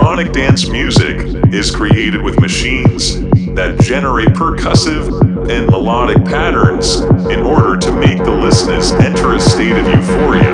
Electronic dance music is created with machines that generate percussive and melodic patterns in order to make the listeners enter a state of euphoria.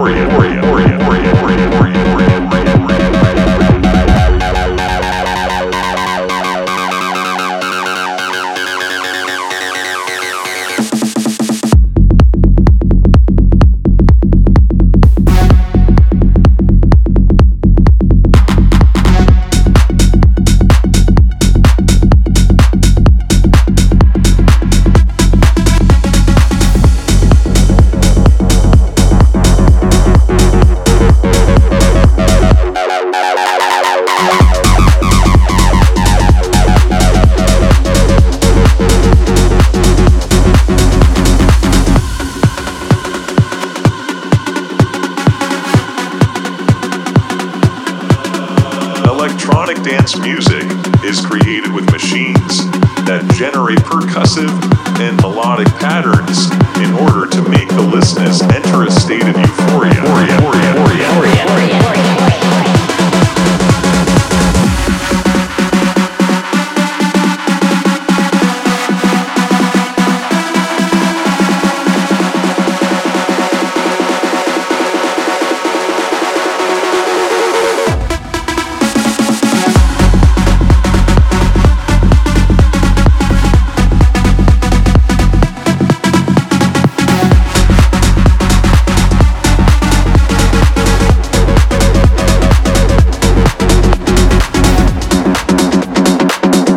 Electronic dance music is created with machines that generate percussive and melodic patterns in order to make the listeners enter a state of euphoria.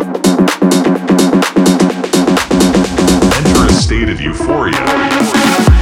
Enter a state of euphoria.